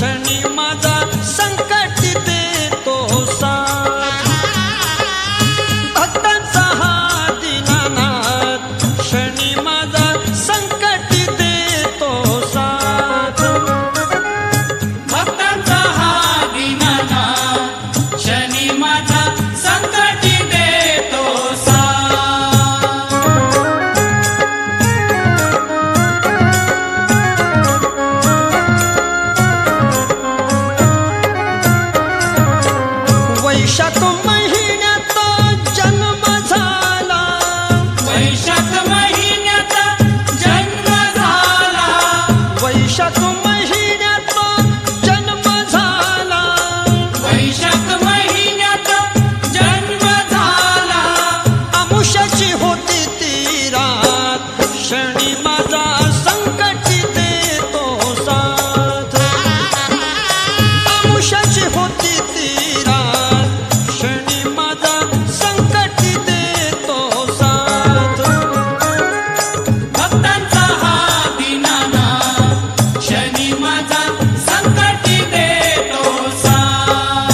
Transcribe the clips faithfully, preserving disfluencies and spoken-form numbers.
क्षणी माझा संकटी देतो साथ भक्तांचा हा दीनानाथ क्षणी माझा संकटी देतो साथ भक्तांचा हा दीनानाथ क्षणी माझा संकटी देतो साथ वैशाख महिन्यात जन्म झाला वैशाख महिन्यात जन्म झाला वैशाख महिन्यात जन्म झाला वैशाख महिन्यात जन्म झाला आमुष्याची होती ती रात क्षणी माझा संकटी देतो साथ आमुष्याची होती ती रात क्षणी माझा संकटी देतो साथ भक्तांचा हा दीनानाथ क्षणी माझा संकटी देतो साथ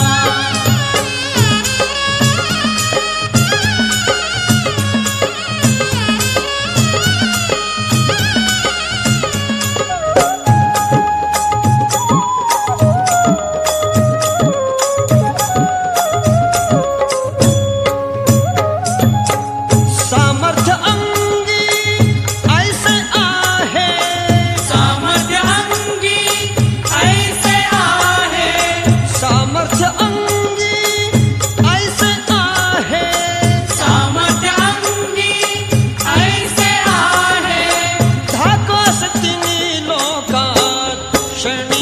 सामर्थ्य अंगी ऐसे आहे सामर्थ्य अंगी ऐसे आहे सामर्थ्य अंगी ऐसे आहे सामर्थ्य अंगी ऐसे आहे धाकस तिन्ही लोकात क्षणी